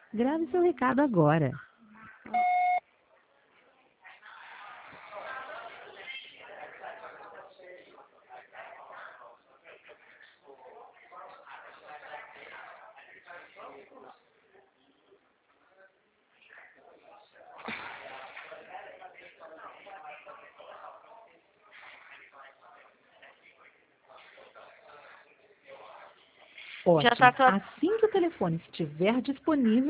Grave seu recado agora. Já Ótimo. tá. Assim que o telefone estiver disponível,